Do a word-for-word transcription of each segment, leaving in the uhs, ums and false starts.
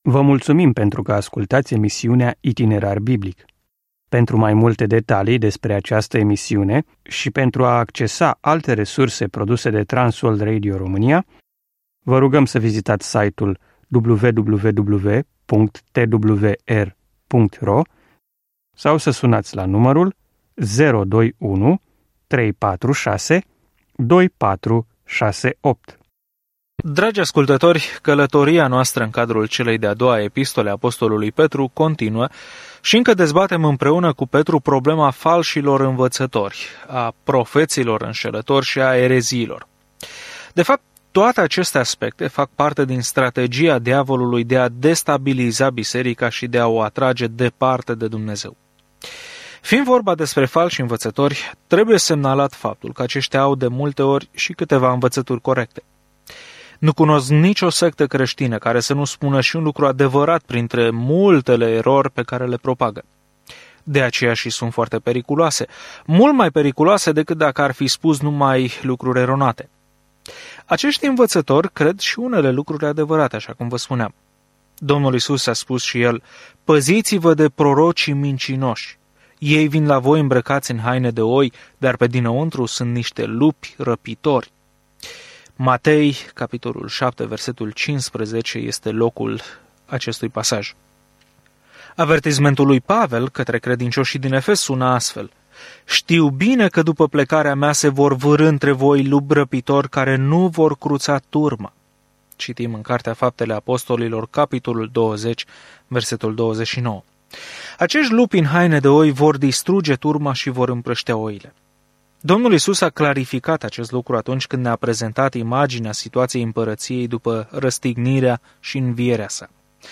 Vă mulțumim pentru că ascultați emisiunea Itinerar Biblic. Pentru mai multe detalii despre această emisiune și pentru a accesa alte resurse produse de Transworld Radio România, vă rugăm să vizitați site-ul w w w punct t w r punct r o sau să sunați la numărul zero doi unu trei patru șase doi patru șase opt. Dragi ascultători, călătoria noastră în cadrul celei de-a doua epistole a apostolului Petru continuă și încă dezbatem împreună cu Petru problema falșilor învățători, a profeților înșelători și a ereziilor. De fapt, toate aceste aspecte fac parte din strategia diavolului de a destabiliza biserica și de a o atrage departe de Dumnezeu. Fiind vorba despre falși învățători, trebuie semnalat faptul că aceștia au de multe ori și câteva învățături corecte. Nu cunosc nicio sectă creștină care să nu spună și un lucru adevărat printre multele erori pe care le propagă. De aceea și sunt foarte periculoase, mult mai periculoase decât dacă ar fi spus numai lucruri eronate. Acești învățători cred și unele lucruri adevărate, așa cum vă spuneam. Domnul Iisus a spus și el: păziți-vă de prorocii mincinoși. Ei vin la voi îmbrăcați în haine de oi, dar pe dinăuntru sunt niște lupi răpitori. Matei, capitolul șapte, versetul cincisprezece, este locul acestui pasaj. Avertismentul lui Pavel către credincioșii din Efes sună astfel: știu bine că după plecarea mea se vor vârî între voi lupi răpitori care nu vor cruța turma. Citim în Cartea Faptele Apostolilor, capitolul douăzeci, versetul douăzeci și nouă. Acești lupi în haine de oi vor distruge turma și vor împrăștea oile. Domnul Iisus a clarificat acest lucru atunci când ne-a prezentat imaginea situației împărăției după răstignirea și învierea sa.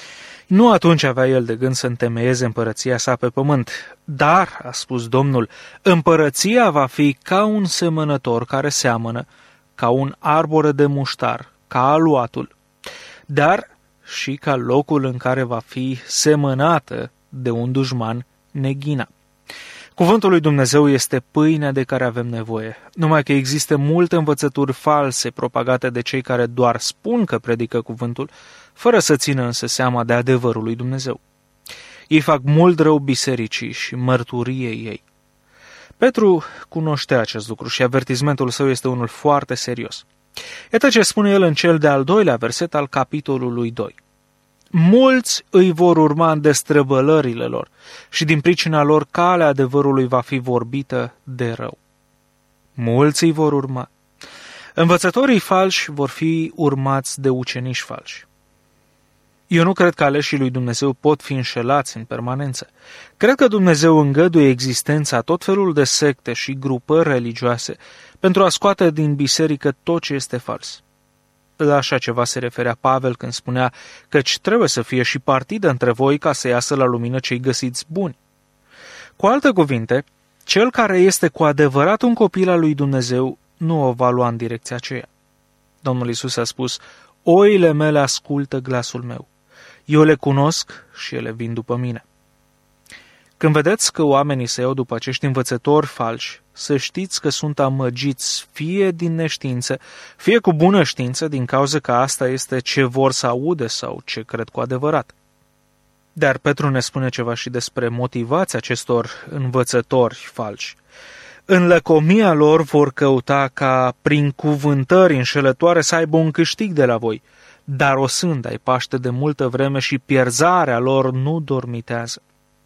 Nu atunci avea el de gând să întemeieze împărăția sa pe pământ, dar, a spus Domnul, împărăția va fi ca un semănător care seamănă, ca un arbore de muștar, ca aluatul, dar și ca locul în care va fi semănată de un dușman neghina. Cuvântul lui Dumnezeu este pâinea de care avem nevoie, numai că există multe învățături false propagate de cei care doar spun că predică cuvântul, fără să țină însă seama de adevărul lui Dumnezeu. Ei fac mult rău bisericii și mărturiei ei. Petru cunoște acest lucru și avertismentul său este unul foarte serios. Iată ce spune el în cel de-al doilea verset al capitolului doi. Mulți îi vor urma în destrăbălările lor și din pricina lor calea adevărului va fi vorbită de rău. Mulți îi vor urma. Învățătorii falși vor fi urmați de ucenici falși. Eu nu cred că aleșii lui Dumnezeu pot fi înșelați în permanență. Cred că Dumnezeu îngăduie existența tot felul de secte și grupări religioase pentru a scoate din biserică tot ce este fals. La așa ceva se referea Pavel când spunea căci trebuie să fie și partidă între voi ca să iasă la lumină cei găsiți buni. Cu alte cuvinte, cel care este cu adevărat un copil al lui Dumnezeu nu o va lua în direcția aceea. Domnul Iisus a spus: oile mele ascultă glasul meu. Eu le cunosc și ele vin după mine. Când vedeți că oamenii se iau după acești învățători falși, să știți că sunt amăgiți fie din neștiință, fie cu bună știință, din cauza că asta este ce vor să aude sau ce cred cu adevărat. Dar Petru ne spune ceva și despre motivația acestor învățători falși. În lăcomia lor vor căuta ca prin cuvântări înșelătoare să aibă un câștig de la voi, dar o sânda îi paște de multă vreme și pierzarea lor nu dormitează.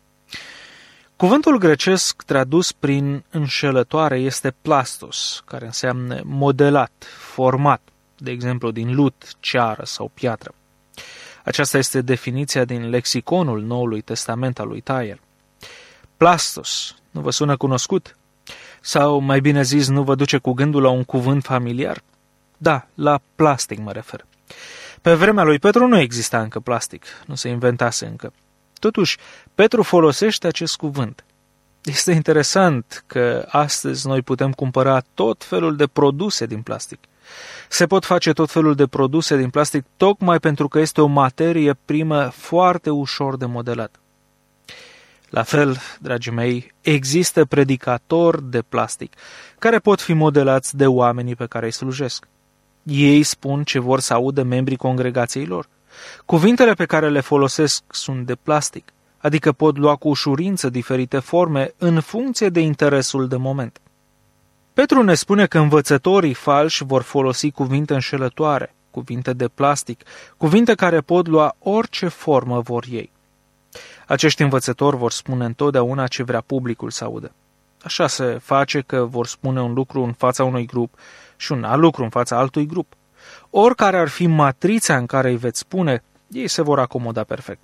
Cuvântul grecesc tradus prin înșelătoare este plastos, care înseamnă modelat, format, de exemplu din lut, ceară sau piatră. Aceasta este definiția din lexiconul Noului Testament al lui Thayer. Plastos, nu vă sună cunoscut? Sau, mai bine zis, nu vă duce cu gândul la un cuvânt familiar? Da, la plastic mă refer. Pe vremea lui Petru nu exista încă plastic, nu se inventase încă. Totuși, Petru folosește acest cuvânt. Este interesant că astăzi noi putem cumpăra tot felul de produse din plastic. Se pot face tot felul de produse din plastic tocmai pentru că este o materie primă foarte ușor de modelat. La fel, dragii mei, există predicatori de plastic care pot fi modelați de oamenii pe care îi slujesc. Ei spun ce vor să audă membrii congregației lor. Cuvintele pe care le folosesc sunt de plastic, adică pot lua cu ușurință diferite forme în funcție de interesul de moment. Petru ne spune că învățătorii falși vor folosi cuvinte înșelătoare, cuvinte de plastic, cuvinte care pot lua orice formă vor ei. Acești învățători vor spune întotdeauna ce vrea publicul să audă. Așa se face că vor spune un lucru în fața unui grup și un alt lucru în fața altui grup. Oricare ar fi matrița în care îi veți spune, ei se vor acomoda perfect.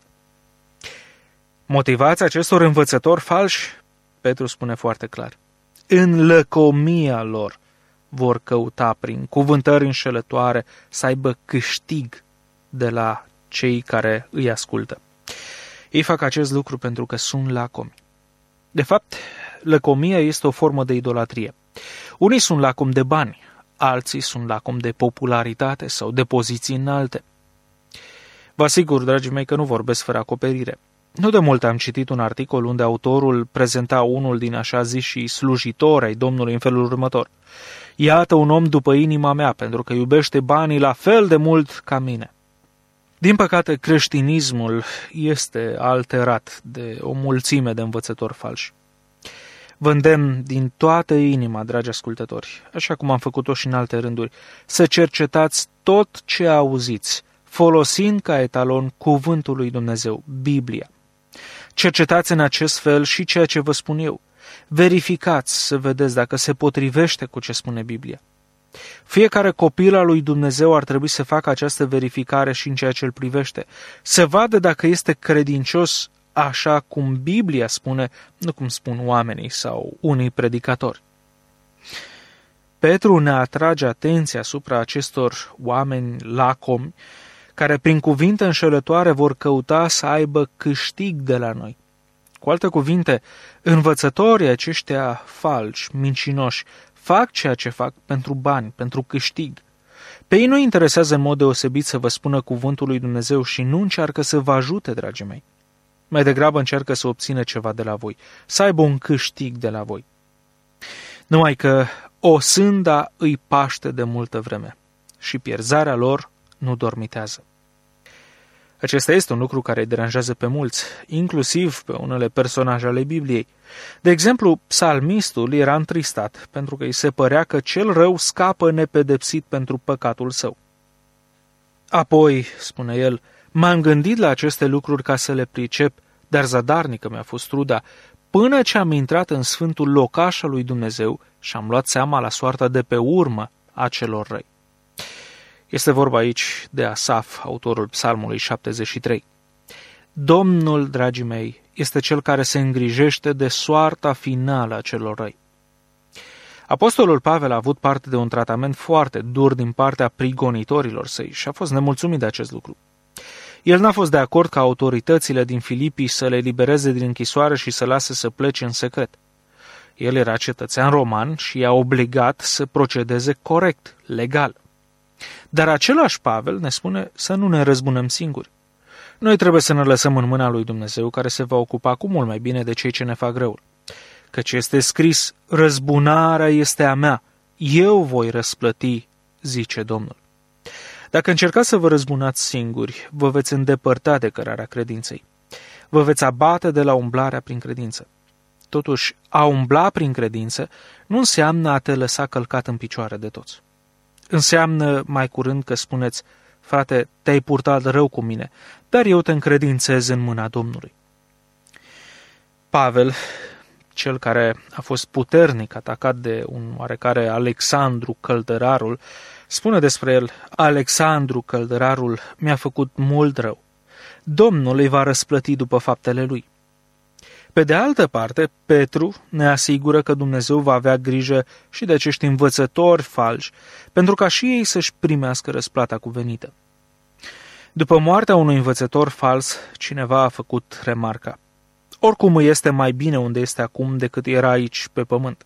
Motivația acestor învățători falși, Petru spune foarte clar, în lăcomia lor vor căuta prin cuvântări înșelătoare să aibă câștig de la cei care îi ascultă. Ei fac acest lucru pentru că sunt lacomi. De fapt, lăcomia este o formă de idolatrie. Unii sunt lacomi de bani, alții sunt lacomi de popularitate sau de poziții înalte. Vă asigur, dragii mei, că nu vorbesc fără acoperire. Nu de mult am citit un articol unde autorul prezenta unul din așa ziși slujitori ai Domnului în felul următor. Iată un om după inima mea, pentru că iubește banii la fel de mult ca mine. Din păcate, creștinismul este alterat de o mulțime de învățători falși. Vă îndemn din toată inima, dragi ascultători, așa cum am făcut-o și în alte rânduri, să cercetați tot ce auziți, folosind ca etalon cuvântul lui Dumnezeu, Biblia. Cercetați în acest fel și ceea ce vă spun eu. Verificați să vedeți dacă se potrivește cu ce spune Biblia. Fiecare copil al lui Dumnezeu ar trebui să facă această verificare și în ceea ce îl privește, să vadă dacă este credincios așa cum Biblia spune, nu cum spun oamenii sau unii predicatori. Petru ne atrage atenția asupra acestor oameni lacomi, care prin cuvinte înșelătoare vor căuta să aibă câștig de la noi. Cu alte cuvinte, învățătorii aceștia falși, mincinoși, fac ceea ce fac pentru bani, pentru câștig. Pe ei nu interesează în mod deosebit să vă spună cuvântul lui Dumnezeu și nu încearcă să vă ajute, dragii mei. Mai degrabă încearcă să obțină ceva de la voi, să aibă un câștig de la voi. Numai că o sânda îi paște de multă vreme și pierzarea lor nu dormitează. Acesta este un lucru care îi deranjează pe mulți, inclusiv pe unele personaje ale Bibliei. De exemplu, psalmistul era întristat pentru că îi se părea că cel rău scapă nepedepsit pentru păcatul său. Apoi, spune el, m-am gândit la aceste lucruri ca să le pricep, dar zadarnică mi-a fost truda, până ce am intrat în sfântul locaș al lui Dumnezeu și am luat seama la soarta de pe urmă a celor răi. Este vorba aici de Asaf, autorul psalmului șaptezeci și trei. Domnul, dragii mei, este cel care se îngrijește de soarta finală a celor răi. Apostolul Pavel a avut parte de un tratament foarte dur din partea prigonitorilor săi și a fost nemulțumit de acest lucru. El n-a fost de acord ca autoritățile din Filipii să le elibereze din închisoare și să lase să plece în secret. El era cetățean roman și i-a obligat să procedeze corect, legal. Dar același Pavel ne spune să nu ne răzbunăm singuri. Noi trebuie să ne lăsăm în mâna lui Dumnezeu, care se va ocupa cu mult mai bine de cei ce ne fac răul. Căci este scris, răzbunarea este a mea, eu voi răsplăti, zice Domnul. Dacă încercați să vă răzbunați singuri, vă veți îndepărta de cărarea credinței. Vă veți abate de la umblarea prin credință. Totuși, a umbla prin credință nu înseamnă a te lăsa călcat în picioare de toți. Înseamnă mai curând că spuneți, frate, te-ai purtat rău cu mine, dar eu te încredințez în mâna Domnului. Pavel, cel care a fost puternic atacat de un oarecare Alexandru Căldărarul, spune despre el, Alexandru Căldărarul mi-a făcut mult rău. Domnul îi va răsplăti după faptele lui. Pe de altă parte, Petru ne asigură că Dumnezeu va avea grijă și de acești învățători falși, pentru ca și ei să-și primească răsplata cuvenită. După moartea unui învățător fals, cineva a făcut remarca. Oricum îi este mai bine unde este acum decât era aici pe pământ.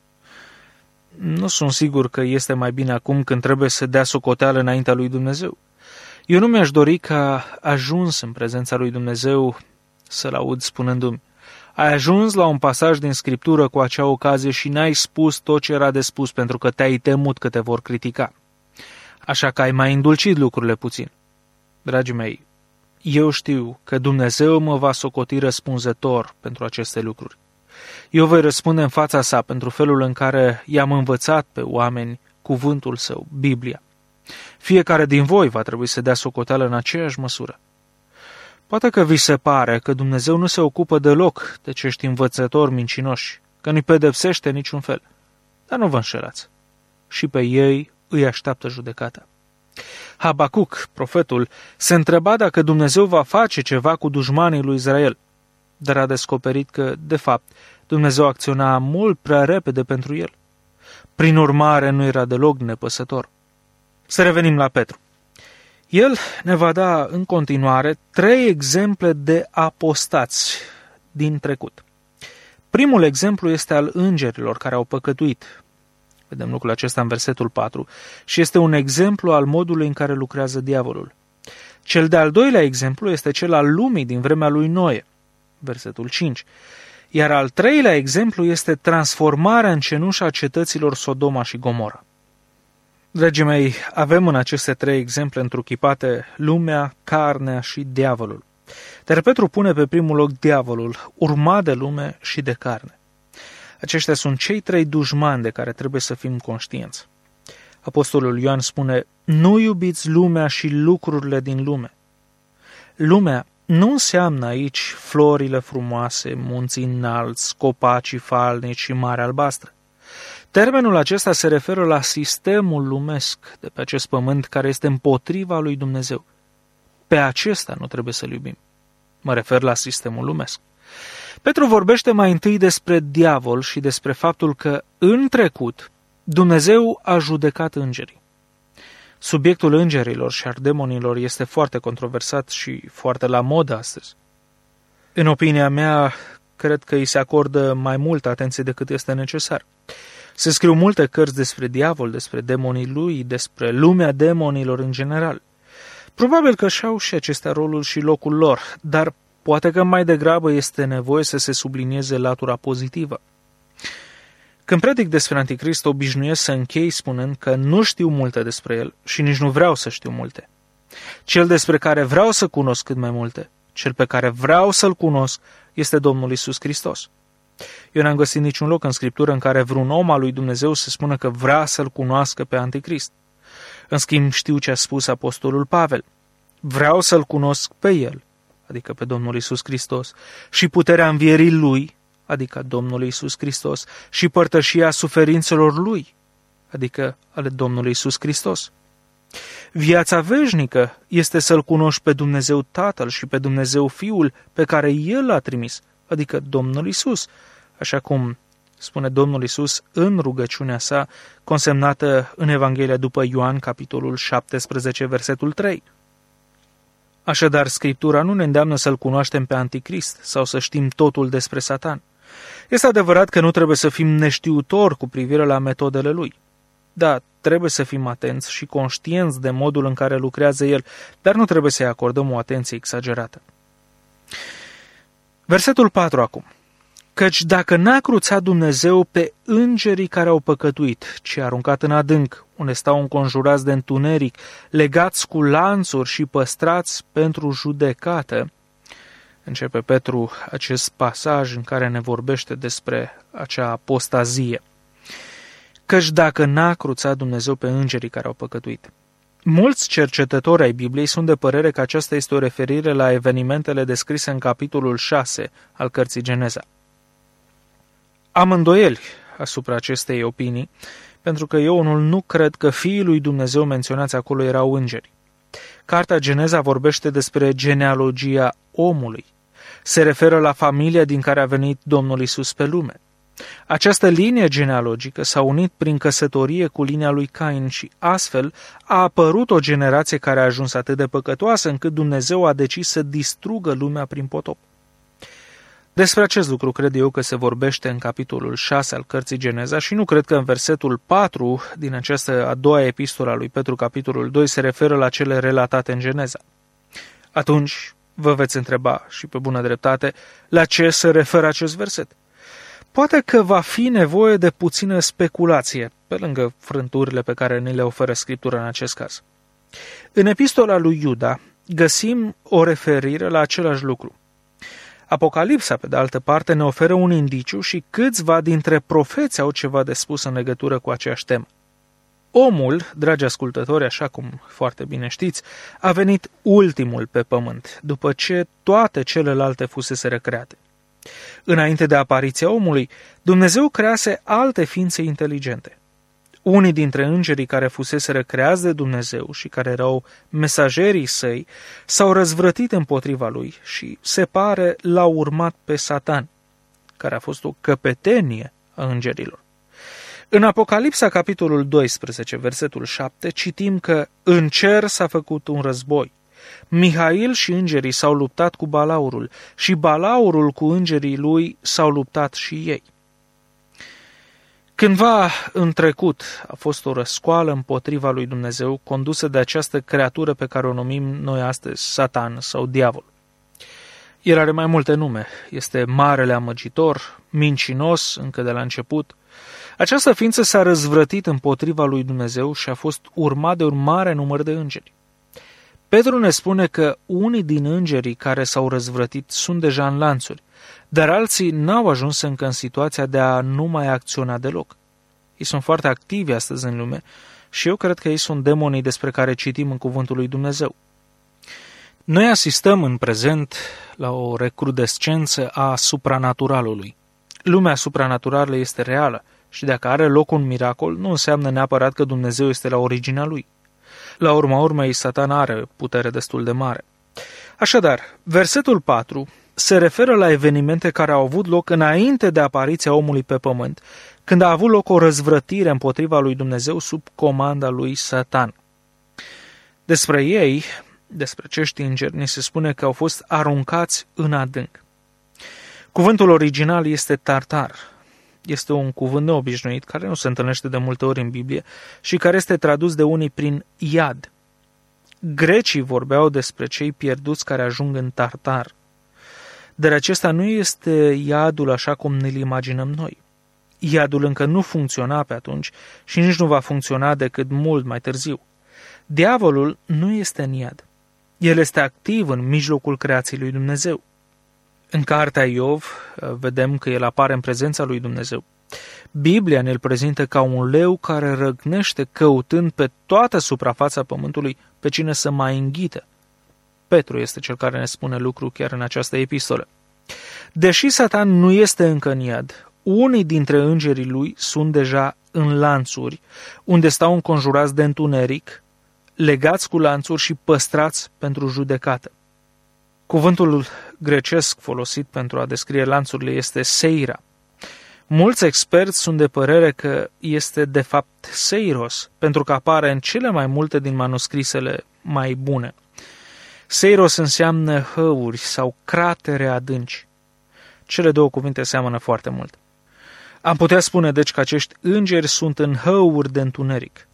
Nu sunt sigur că este mai bine acum când trebuie să dea socoteală înaintea lui Dumnezeu. Eu nu mi-aș dori ca ajuns în prezența lui Dumnezeu să-l aud spunându-mi, ai ajuns la un pasaj din Scriptură cu acea ocazie și n-ai spus tot ce era de spus pentru că te-ai temut că te vor critica. Așa că ai mai îndulcit lucrurile puțin. Dragii mei, eu știu că Dumnezeu mă va socoti răspunzător pentru aceste lucruri. Eu voi răspunde în fața sa pentru felul în care i-am învățat pe oameni cuvântul său, Biblia. Fiecare din voi va trebui să dea socoteală în aceeași măsură. Poate că vi se pare că Dumnezeu nu se ocupă deloc de acești învățători mincinoși, că nu-i pedepsește în niciun fel. Dar nu vă înșelați. Și pe ei îi așteaptă judecata. Habacuc, profetul, se întreba dacă Dumnezeu va face ceva cu dușmanii lui Israel, dar a descoperit că, de fapt, Dumnezeu acționa mult prea repede pentru el. Prin urmare, nu era deloc nepăsător. Să revenim la Petru. El ne va da în continuare trei exemple de apostați din trecut. Primul exemplu este al îngerilor care au păcătuit. Vedem lucrul acesta în versetul patru și este un exemplu al modului în care lucrează diavolul. Cel de-al doilea exemplu este cel al lumii din vremea lui Noe, versetul cinci. Iar al treilea exemplu este transformarea în cenușă a cetăților Sodoma și Gomora. Dragii mei, avem în aceste trei exemple întruchipate lumea, carnea și diavolul. Dar Petru pune pe primul loc diavolul, urmat de lume și de carne. Aceștia sunt cei trei dușmani de care trebuie să fim conștienți. Apostolul Ioan spune, nu iubiți lumea și lucrurile din lume. Lumea nu înseamnă aici florile frumoase, munții înalți, copacii falnici și Marea Albastră. Termenul acesta se referă la sistemul lumesc de pe acest pământ care este împotriva lui Dumnezeu. Pe acesta nu trebuie să-l iubim. Mă refer la sistemul lumesc. Petru vorbește mai întâi despre diavol și despre faptul că, în trecut, Dumnezeu a judecat îngerii. Subiectul îngerilor și al demonilor este foarte controversat și foarte la modă astăzi. În opinia mea, cred că îi se acordă mai multă atenție decât este necesar. Se scriu multe cărți despre diavol, despre demonii lui, despre lumea demonilor în general. Probabil că și-au și acestea rolul și locul lor, dar poate că mai degrabă este nevoie să se sublinieze latura pozitivă. Când predic despre Anticrist, obișnuiesc să închei spunând că nu știu multe despre el și nici nu vreau să știu multe. Cel despre care vreau să cunosc cât mai multe, cel pe care vreau să-l cunosc, este Domnul Iisus Hristos. Eu n-am găsit niciun loc în Scriptură în care vreun om al lui Dumnezeu să spună că vrea să-l cunoască pe Anticrist. În schimb, știu ce a spus apostolul Pavel. Vreau să-l cunosc pe el, adică pe Domnul Iisus Hristos, și puterea învierii lui, adică Domnul Iisus Hristos, și părtășia suferințelor lui, adică ale Domnului Iisus Hristos. Viața veșnică este să-L cunoști pe Dumnezeu Tatăl și pe Dumnezeu Fiul pe care El l-a trimis, adică Domnul Iisus, așa cum spune Domnul Iisus în rugăciunea sa, consemnată în Evanghelia după Ioan, capitolul șaptesprezece, versetul trei. Așadar, Scriptura nu ne îndeamnă să-L cunoaștem pe Anticrist sau să știm totul despre Satan. Este adevărat că nu trebuie să fim neștiutori cu privire la metodele lui. Da, trebuie să fim atenți și conștienți de modul în care lucrează el, dar nu trebuie să-i acordăm o atenție exagerată. Versetul patru acum. Căci dacă n-a cruțat Dumnezeu pe îngerii care au păcătuit, ci a aruncat în adânc, unde stau înconjurați de întuneric, legați cu lanțuri și păstrați pentru judecată, începe Petru acest pasaj în care ne vorbește despre acea apostazie. Căci dacă n-a cruțat Dumnezeu pe îngerii care au păcătuit. Mulți cercetători ai Bibliei sunt de părere că aceasta este o referire la evenimentele descrise în capitolul șase al cărții Geneza. Am îndoieli asupra acestei opinii, pentru că eu unul nu cred că fiii lui Dumnezeu menționați acolo erau îngeri. Cartea Geneza vorbește despre genealogia omului. Se referă la familia din care a venit Domnul Iisus pe lume. Această linie genealogică s-a unit prin căsătorie cu linia lui Cain și astfel a apărut o generație care a ajuns atât de păcătoasă încât Dumnezeu a decis să distrugă lumea prin potop. Despre acest lucru cred eu că se vorbește în capitolul șase al cărții Geneza și nu cred că în versetul patru din această a doua epistolă a lui Petru, capitolul doi, se referă la cele relatate în Geneza. Atunci vă veți întreba, și pe bună dreptate, la ce se referă acest verset. Poate că va fi nevoie de puțină speculație, pe lângă frânturile pe care ni le oferă Scriptura în acest caz. În epistola lui Iuda, găsim o referire la același lucru. Apocalipsa, pe de altă parte, ne oferă un indiciu și câțiva dintre profeți au ceva de spus în legătură cu aceeași temă. Omul, dragi ascultători, așa cum foarte bine știți, a venit ultimul pe pământ, după ce toate celelalte fuseseră create. Înainte de apariția omului, Dumnezeu crease alte ființe inteligente. Unii dintre îngerii care fuseseră creați de Dumnezeu și care erau mesagerii săi s-au răzvrătit împotriva lui și, se pare, l-au urmat pe Satan, care a fost o căpetenie a îngerilor. În Apocalipsa, capitolul doisprezece, versetul șapte, citim că în cer s-a făcut un război. Mihail și îngerii s-au luptat cu balaurul și balaurul cu îngerii lui s-au luptat și ei. Cândva în trecut a fost o răscoală împotriva lui Dumnezeu condusă de această creatură pe care o numim noi astăzi Satan sau diavol. El are mai multe nume. Este marele amăgitor, mincinos încă de la început. Această ființă s-a răzvrătit împotriva lui Dumnezeu și a fost urmat de un mare număr de îngeri. Petru ne spune că unii din îngerii care s-au răzvrătit sunt deja în lanțuri, dar alții n-au ajuns încă în situația de a nu mai acționa deloc. Ei sunt foarte activi astăzi în lume și eu cred că ei sunt demonii despre care citim în cuvântul lui Dumnezeu. Noi asistăm în prezent la o recrudescență a supranaturalului. Lumea supranaturală este reală și dacă are loc un miracol, nu înseamnă neapărat că Dumnezeu este la originea lui. La urma urmei, Satan are putere destul de mare. Așadar, versetul patru se referă la evenimente care au avut loc înainte de apariția omului pe pământ, când a avut loc o răzvrătire împotriva lui Dumnezeu sub comanda lui Satan. Despre ei, despre acești îngeri, ni se spune că au fost aruncați în adânc. Cuvântul original este tartar. Este un cuvânt neobișnuit care nu se întâlnește de multe ori în Biblie și care este tradus de unii prin iad. Grecii vorbeau despre cei pierduți care ajung în tartar. Dar acesta nu este iadul așa cum ne-l imaginăm noi. Iadul încă nu funcționa pe atunci și nici nu va funcționa decât mult mai târziu. Diavolul nu este în iad. El este activ în mijlocul creației lui Dumnezeu. În cartea Iov vedem că el apare în prezența lui Dumnezeu. Biblia ne-l prezintă ca un leu care răgnește căutând pe toată suprafața pământului pe cine să mai înghită. Petru este cel care ne spune lucru chiar în această epistolă. Deși Satan nu este încă în iad, unii dintre îngerii lui sunt deja în lanțuri, unde stau înconjurați de întuneric, legați cu lanțuri și păstrați pentru judecată. Cuvântul grecesc folosit pentru a descrie lanțurile este seira. Mulți experți sunt de părere că este de fapt seiros, pentru că apare în cele mai multe din manuscrisele mai bune. Seiros înseamnă hăuri sau cratere adânci. Cele două cuvinte seamănă foarte mult. Am putea spune deci că acești îngeri sunt în hăuri de întuneric.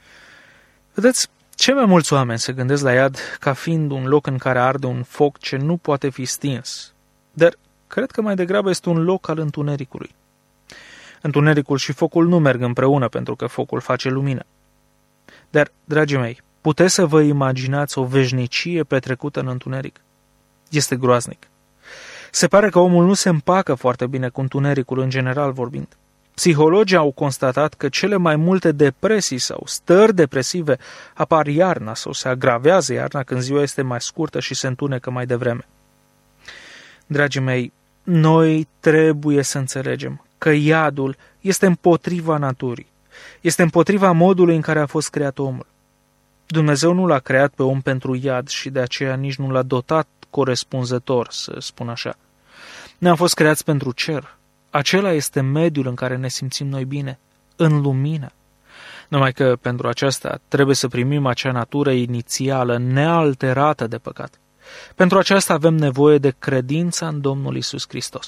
Vedeți, cei mai mulți oameni se gândesc la iad ca fiind un loc în care arde un foc ce nu poate fi stins, dar cred că mai degrabă este un loc al întunericului. Întunericul și focul nu merg împreună pentru că focul face lumină. Dar, dragii mei, puteți să vă imaginați o veșnicie petrecută în întuneric? Este groaznic. Se pare că omul nu se împacă foarte bine cu întunericul în general vorbind. Psihologii au constatat că cele mai multe depresii sau stări depresive apar iarna sau se agravează iarna când ziua este mai scurtă și se întunecă mai devreme. Dragii mei, noi trebuie să înțelegem că iadul este împotriva naturii, este împotriva modului în care a fost creat omul. Dumnezeu nu l-a creat pe om pentru iad și de aceea nici nu l-a dotat corespunzător, să spun așa. Noi am fost creați pentru cer. Acela este mediul în care ne simțim noi bine, în lumină. Numai că pentru aceasta trebuie să primim acea natură inițială, nealterată de păcat. Pentru aceasta avem nevoie de credința în Domnul Iisus Hristos.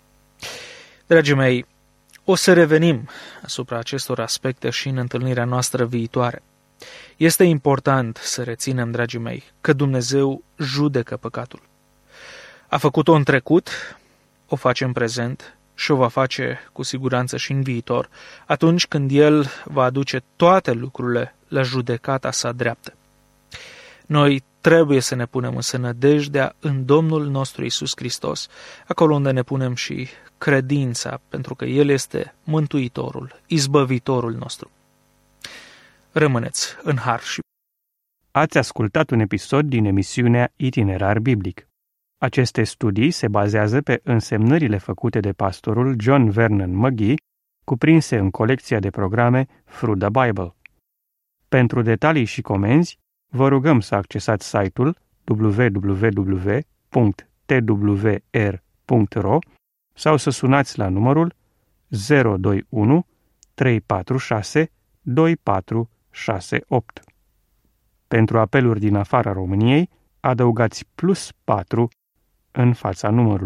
Dragii mei, o să revenim asupra acestor aspecte și în întâlnirea noastră viitoare. Este important să reținem, dragii mei, că Dumnezeu judecă păcatul. A făcut-o în trecut, o face în prezent și o va face cu siguranță și în viitor, atunci când El va aduce toate lucrurile la judecata sa dreaptă. Noi trebuie să ne punem însă nădejdea în Domnul nostru Iisus Hristos, acolo unde ne punem și credința, pentru că El este Mântuitorul, Izbăvitorul nostru. Rămâneți în har și Ați ascultat un episod din emisiunea Itinerar Biblic. Aceste studii se bazează pe însemnările făcute de pastorul John Vernon McGee, cuprinse în colecția de programe Through the Bible. Pentru detalii și comenzi, vă rugăm să accesați site-ul w w w punct t w r punct r o sau să sunați la numărul zero doi unu trei patru șase doi patru șase opt. Pentru apeluri din afara României, adăugați plus patru în fața numărului.